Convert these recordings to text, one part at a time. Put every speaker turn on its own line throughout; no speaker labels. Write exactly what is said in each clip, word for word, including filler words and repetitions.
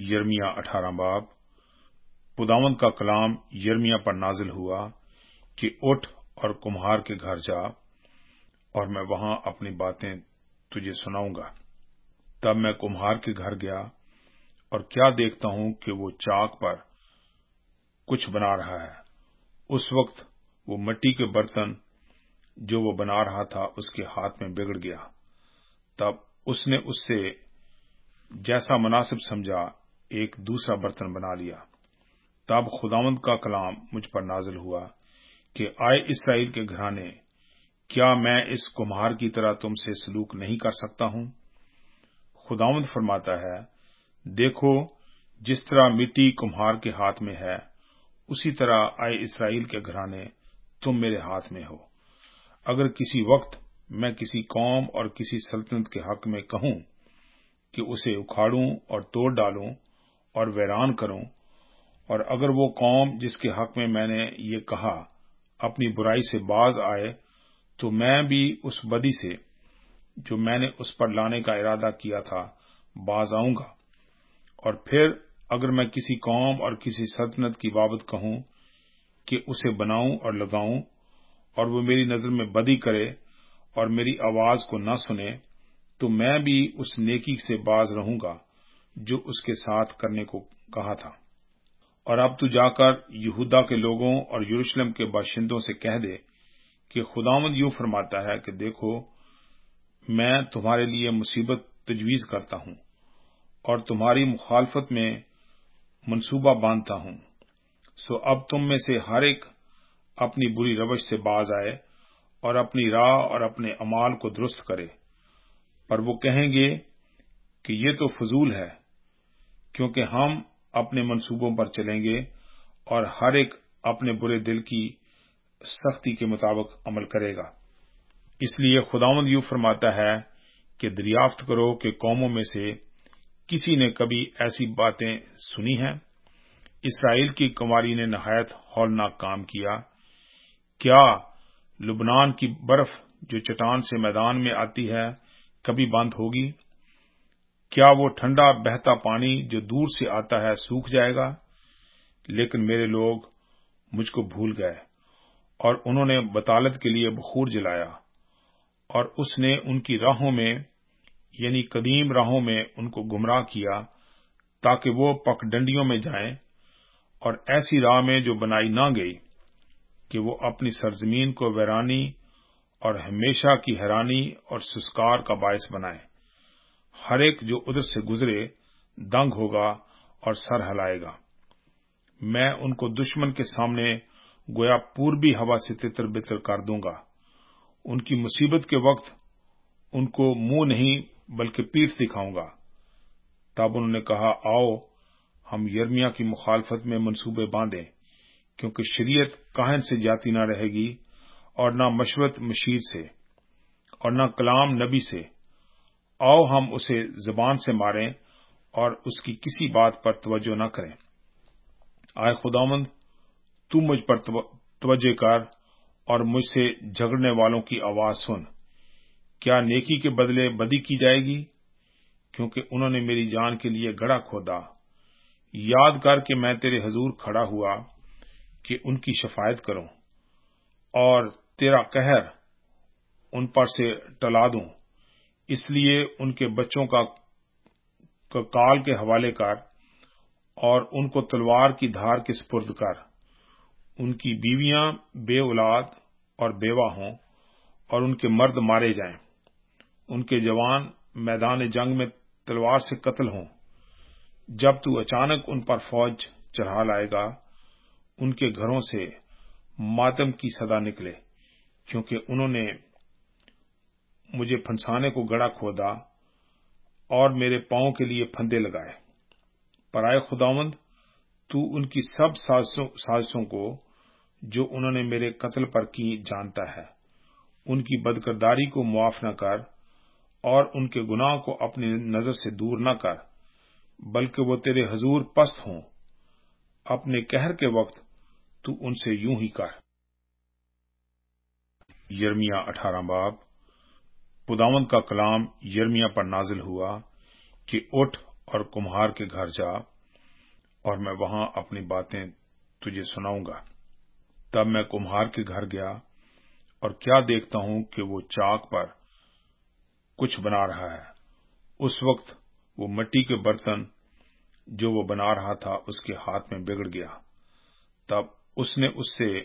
یرمیہ اٹھارہ باب خداوند کا کلام یرمیہ پر نازل ہوا کہ اٹھ اور کمہار کے گھر جا اور میں وہاں اپنی باتیں تجھے سناؤں گا۔ تب میں کمہار کے گھر گیا اور کیا دیکھتا ہوں کہ وہ چاک پر کچھ بنا رہا ہے۔ اس وقت وہ مٹی کے برتن جو وہ بنا رہا تھا اس کے ہاتھ میں بگڑ گیا۔ تب اس نے اس سے جیسا مناسب سمجھا ایک دوسرا برتن بنا لیا۔ تب خداوند کا کلام مجھ پر نازل ہوا کہ آئے اسرائیل کے گھرانے، کیا میں اس کمہار کی طرح تم سے سلوک نہیں کر سکتا ہوں؟ خداوند فرماتا ہے، دیکھو جس طرح مٹی کمہار کے ہاتھ میں ہے، اسی طرح آئے اسرائیل کے گھرانے تم میرے ہاتھ میں ہو۔ اگر کسی وقت میں کسی قوم اور کسی سلطنت کے حق میں کہوں کہ اسے اکھاڑوں اور توڑ ڈالوں اور ویران کروں، اور اگر وہ قوم جس کے حق میں میں نے یہ کہا اپنی برائی سے باز آئے، تو میں بھی اس بدی سے جو میں نے اس پر لانے کا ارادہ کیا تھا باز آؤں گا۔ اور پھر اگر میں کسی قوم اور کسی سلطنت کی بابت کہوں کہ اسے بناؤں اور لگاؤں، اور وہ میری نظر میں بدی کرے اور میری آواز کو نہ سنے، تو میں بھی اس نیکی سے باز رہوں گا جو اس کے ساتھ کرنے کو کہا تھا۔ اور اب تو جا کر یہودا کے لوگوں اور یروشلم کے باشندوں سے کہہ دے کہ خداوند یوں فرماتا ہے کہ دیکھو، میں تمہارے لیے مصیبت تجویز کرتا ہوں اور تمہاری مخالفت میں منصوبہ باندھتا ہوں۔ سو اب تم میں سے ہر ایک اپنی بری روش سے باز آئے اور اپنی راہ اور اپنے اعمال کو درست کرے۔ پر وہ کہیں گے کہ یہ تو فضول ہے، کیونکہ ہم اپنے منصوبوں پر چلیں گے اور ہر ایک اپنے برے دل کی سختی کے مطابق عمل کرے گا۔ اس لیے خداوند یوں فرماتا ہے کہ دریافت کرو کہ قوموں میں سے کسی نے کبھی ایسی باتیں سنی ہیں؟ اسرائیل کی کنواری نے نہایت ہولناک کام کیا۔ کیا لبنان کی برف جو چٹان سے میدان میں آتی ہے کبھی بند ہوگی؟ کیا وہ ٹھنڈا بہتا پانی جو دور سے آتا ہے سوکھ جائے گا؟ لیکن میرے لوگ مجھ کو بھول گئے اور انہوں نے بطالت کے لیے بخور جلایا، اور اس نے ان کی راہوں میں یعنی قدیم راہوں میں ان کو گمراہ کیا تاکہ وہ پک ڈنڈیوں میں جائیں، اور ایسی راہ میں جو بنائی نہ گئی کہ وہ اپنی سرزمین کو ویرانی اور ہمیشہ کی حیرانی اور سسکار کا باعث بنائے۔ ہر ایک جو ادھر سے گزرے دنگ ہوگا اور سر ہلائے گا۔ میں ان کو دشمن کے سامنے گویا پوربی ہوا سے تتر بتر کر دوں گا۔ ان کی مصیبت کے وقت ان کو منہ نہیں بلکہ پیٹھ دکھاؤں گا۔ تب انہوں نے کہا، آؤ ہم یرمیہ کی مخالفت میں منصوبے باندھیں، کیونکہ شریعت کاہن سے جاتی نہ رہے گی، اور نہ مشورت مشیر سے، اور نہ کلام نبی سے۔ آؤ ہم اسے زبان سے ماریں اور اس کی کسی بات پر توجہ نہ کریں۔ آئے خداوند، تو مجھ پر توجہ کر اور مجھ سے جھگڑنے والوں کی آواز سن۔ کیا نیکی کے بدلے بدی کی جائے گی؟ کیونکہ انہوں نے میری جان کے لیے گڑھا کھودا۔ یاد کر کہ میں تیرے حضور کھڑا ہوا کہ ان کی شفاعت کروں اور تیرا قہر ان پر سے ٹلا دوں۔ اس لیے ان کے بچوں کا کال کے حوالے کر اور ان کو تلوار کی دھار کے سپرد کر۔ ان کی بیویاں بے اولاد اور بیوہ ہوں اور ان کے مرد مارے جائیں۔ ان کے جوان میدان جنگ میں تلوار سے قتل ہوں۔ جب تو اچانک ان پر فوج چڑھا لائے گا، ان کے گھروں سے ماتم کی صدا نکلے، کیونکہ انہوں نے مجھے پھنسانے کو گڑھا کھودا اور میرے پاؤں کے لیے پھندے لگائے۔ پر آئے خداوند، تو ان کی سب سازشوں کو جو انہوں نے میرے قتل پر کی جانتا ہے۔ ان کی بدکرداری کو معاف نہ کر اور ان کے گناہ کو اپنی نظر سے دور نہ کر، بلکہ وہ تیرے حضور پست ہوں۔ اپنے قہر کے وقت تو ان سے یوں ہی کر۔ یرمیہ اٹھارہ باب خداوند کا کلام یرمیہ پر نازل ہوا کہ اٹھ اور کمہار کے گھر جا اور میں وہاں اپنی باتیں تجھے سناؤں گا۔ تب میں کمہار کے گھر گیا اور کیا دیکھتا ہوں کہ وہ چاک پر کچھ بنا رہا ہے۔ اس وقت وہ مٹی کے برتن جو وہ بنا رہا تھا اس کے ہاتھ میں بگڑ گیا۔ تب اس نے اس سے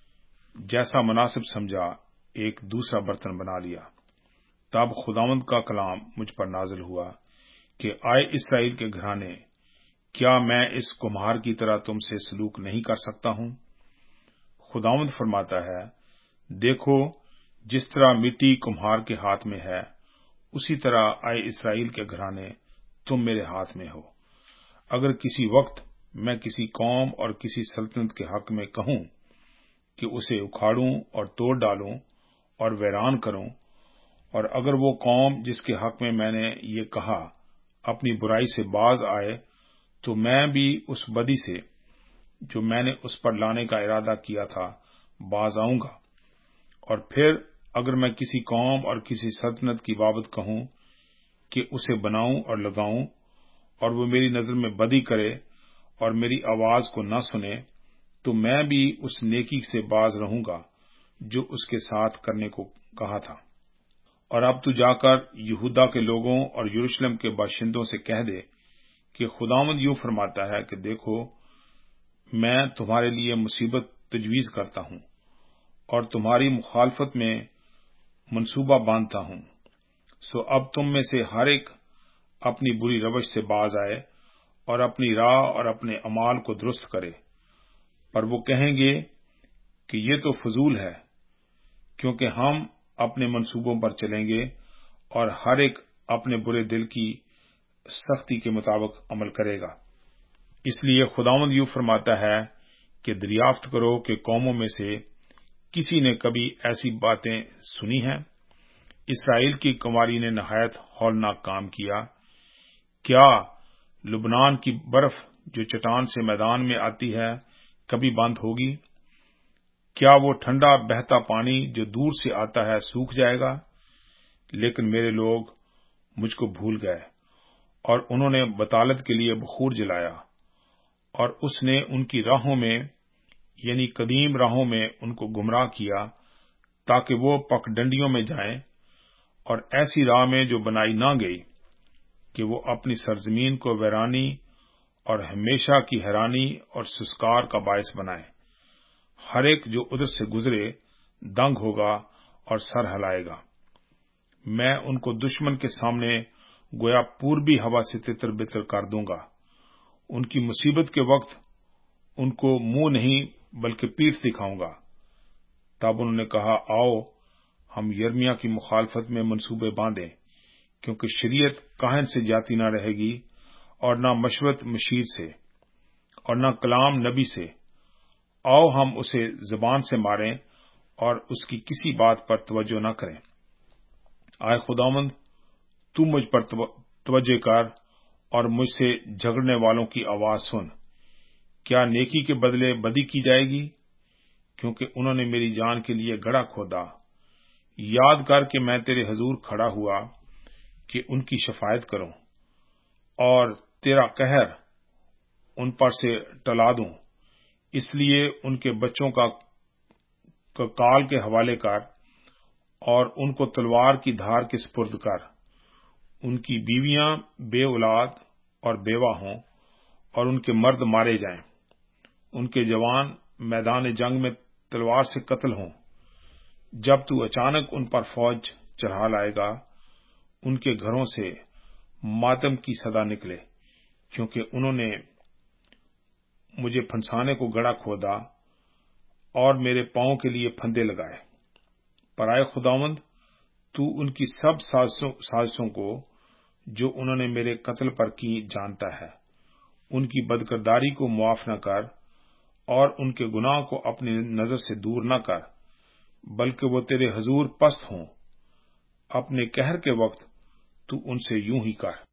جیسا مناسب سمجھا ایک دوسرا برتن بنا لیا۔ تب خداوند کا کلام مجھ پر نازل ہوا کہ آئے اسرائیل کے گھرانے، کیا میں اس کمہار کی طرح تم سے سلوک نہیں کر سکتا ہوں؟ خداوند فرماتا ہے، دیکھو جس طرح مٹی کمہار کے ہاتھ میں ہے، اسی طرح آئے اسرائیل کے گھرانے تم میرے ہاتھ میں ہو۔ اگر کسی وقت میں کسی قوم اور کسی سلطنت کے حق میں کہوں کہ اسے اکھاڑوں اور توڑ ڈالوں اور ویران کروں، اور اگر وہ قوم جس کے حق میں میں نے یہ کہا اپنی برائی سے باز آئے، تو میں بھی اس بدی سے جو میں نے اس پر لانے کا ارادہ کیا تھا باز آؤں گا۔ اور پھر اگر میں کسی قوم اور کسی سلطنت کی بابت کہوں کہ اسے بناؤں اور لگاؤں، اور وہ میری نظر میں بدی کرے اور میری آواز کو نہ سنے، تو میں بھی اس نیکی سے باز رہوں گا جو اس کے ساتھ کرنے کو کہا تھا۔ اور اب تو جا کر یہودا کے لوگوں اور یروشلم کے باشندوں سے کہہ دے کہ خداوند یوں فرماتا ہے کہ دیکھو، میں تمہارے لیے مصیبت تجویز کرتا ہوں اور تمہاری مخالفت میں منصوبہ باندھتا ہوں۔ سو اب تم میں سے ہر ایک اپنی بری روش سے باز آئے اور اپنی راہ اور اپنے اعمال کو درست کرے۔ پر وہ کہیں گے کہ یہ تو فضول ہے، کیونکہ ہم اپنے منصوبوں پر چلیں گے اور ہر ایک اپنے برے دل کی سختی کے مطابق عمل کرے گا۔ اس لیے خداوند یوں فرماتا ہے کہ دریافت کرو کہ قوموں میں سے کسی نے کبھی ایسی باتیں سنی ہیں؟ اسرائیل کی کنواری نے نہایت ہولناک کام کیا۔ کیا لبنان کی برف جو چٹان سے میدان میں آتی ہے کبھی بند ہوگی؟ کیا وہ ٹھنڈا بہتا پانی جو دور سے آتا ہے سوکھ جائے گا؟ لیکن میرے لوگ مجھ کو بھول گئے اور انہوں نے بطالت کے لیے بخور جلایا، اور اس نے ان کی راہوں میں یعنی قدیم راہوں میں ان کو گمراہ کیا تاکہ وہ پک ڈنڈیوں میں جائیں، اور ایسی راہ میں جو بنائی نہ گئی کہ وہ اپنی سرزمین کو ویرانی اور ہمیشہ کی حیرانی اور سسکار کا باعث بنائے۔ ہر ایک جو ادھر سے گزرے دنگ ہوگا اور سر ہلائے گا۔ میں ان کو دشمن کے سامنے گویا پوربی ہوا سے تتر بتر کر دوں گا۔ ان کی مصیبت کے وقت ان کو منہ نہیں بلکہ پیٹھ دکھاؤں گا۔ تب انہوں نے کہا، آؤ ہم یرمیا کی مخالفت میں منصوبے باندھیں، کیونکہ شریعت کاہن سے جاتی نہ رہے گی، اور نہ مشورت مشیر سے، اور نہ کلام نبی سے۔ آؤ ہم اسے زبان سے ماریں اور اس کی کسی بات پر توجہ نہ کریں۔ آئے خداوند، تو مجھ پر توجہ کر اور مجھ سے جھگڑنے والوں کی آواز سن۔ کیا نیکی کے بدلے بدی کی جائے گی؟ کیونکہ انہوں نے میری جان کے لیے گڑھا کھودا۔ یاد کر کہ میں تیرے حضور کھڑا ہوا کہ ان کی شفاعت کروں اور تیرا قہر ان پر سے ٹلا دوں۔ اس لیے ان کے بچوں کا کال کے حوالے کر اور ان کو تلوار کی دھار کے سپرد کر۔ ان کی بیویاں بے اولاد اور بیوہ ہوں اور ان کے مرد مارے جائیں۔ ان کے جوان میدان جنگ میں تلوار سے قتل ہوں۔ جب تو اچانک ان پر فوج چڑھا لائے گا، ان کے گھروں سے ماتم کی صدا نکلے، کیونکہ انہوں نے مجھے پھنسانے کو گڑھا کھودا اور میرے پاؤں کے لیے پھندے لگائے۔ پر آئے خداوند، تو ان کی سب سازشوں کو جو انہوں نے میرے قتل پر کی جانتا ہے۔ ان کی بدکرداری کو معاف نہ کر اور ان کے گناہ کو اپنی نظر سے دور نہ کر، بلکہ وہ تیرے حضور پست ہوں۔ اپنے قہر کے وقت تو ان سے یوں ہی کر۔